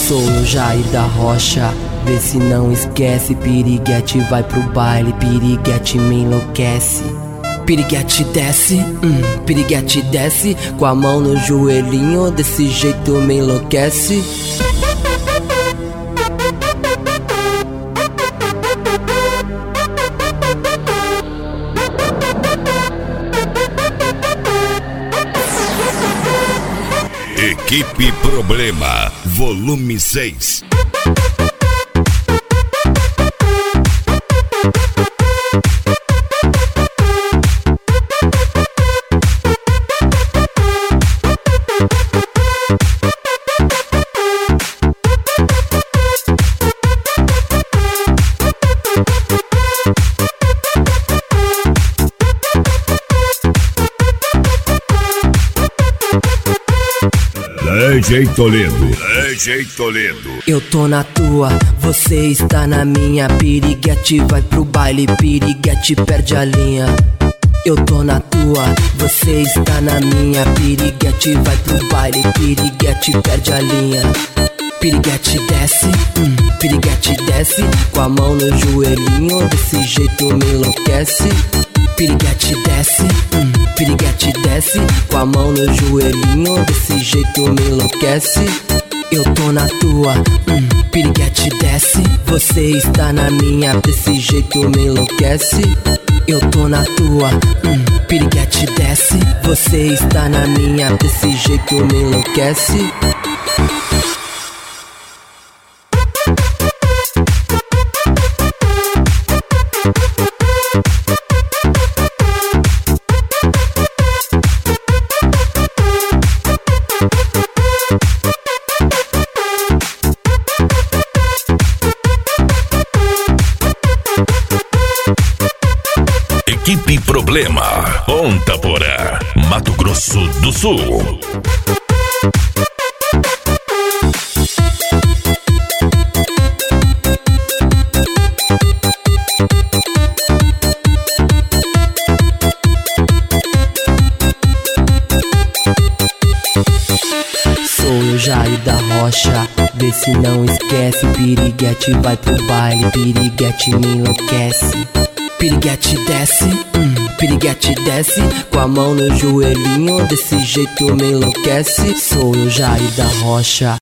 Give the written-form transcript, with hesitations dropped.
Sou o Jair da Rocha, vê se não esquece. Piriguete vai pro baile, piriguete me enlouquece. Piriguete desce, piriguete desce, com a mão no joelhinho, desse jeito me enlouquece. Equipe Problema, volume 6. DJ Toledo. Eu tô na tua, você está na minha. Piriguete vai pro baile, piriguete perde a linha. Eu tô na tua, você está na minha. Piriguete vai pro baile, piriguete perde a linha. Piriguete desce, com a mão no joelhinho, desse jeito me enlouquece. Piriguete desce, com a mão no joelhinho, desse jeito me enlouquece. Eu tô na tua, piriguete desce, você está na minha, desse jeito me enlouquece. Eu tô na tua, piriguete desce, você está na minha, desse jeito me enlouquece. Equipe Problema, Ponta Porã, Mato Grosso do Sul. Sou o Jair da Rocha, vê se não esquece. Piriguete vai pro baile, piriguete me enlouquece. Piriguete desce, com a mão no joelhinho, desse jeito me enlouquece. Sou o Jair da Rocha.